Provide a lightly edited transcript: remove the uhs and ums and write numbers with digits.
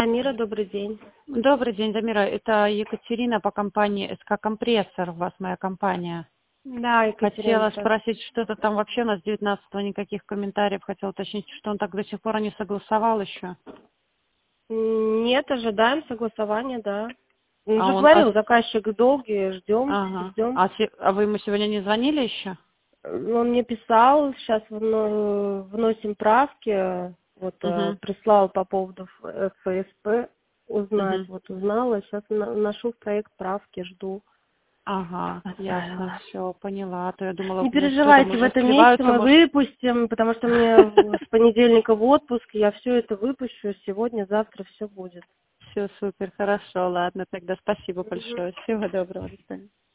Амира, добрый день. Добрый день, Дамира. Это Екатерина по компании СК Компрессор, у вас моя компания. Да, Екатерина, Хотела здравствуйте. спросить, что-то там вообще у нас 19-го никаких комментариев. Хотела уточнить, что он так до сих пор не согласовал еще. Нет, ожидаем согласования, да. Он А же он, говорил, заказчик долгий, ждем, ага. ждем. А вы ему сегодня не звонили еще? Он мне писал, сейчас вносим правки, вот Угу. прислал по поводу ФСП узнать, Угу. вот узнала, сейчас вношу в проект правки, жду. Ага, ясно, Отправила. все, поняла. А то я думала, Не что там переживайте, в уже этом месяце сливаются, мы может. выпустим, потому что мне с понедельника в отпуск, я все это выпущу, сегодня, завтра все будет. Все супер, хорошо, ладно, тогда спасибо Мгм. большое. Всего доброго, до свидания.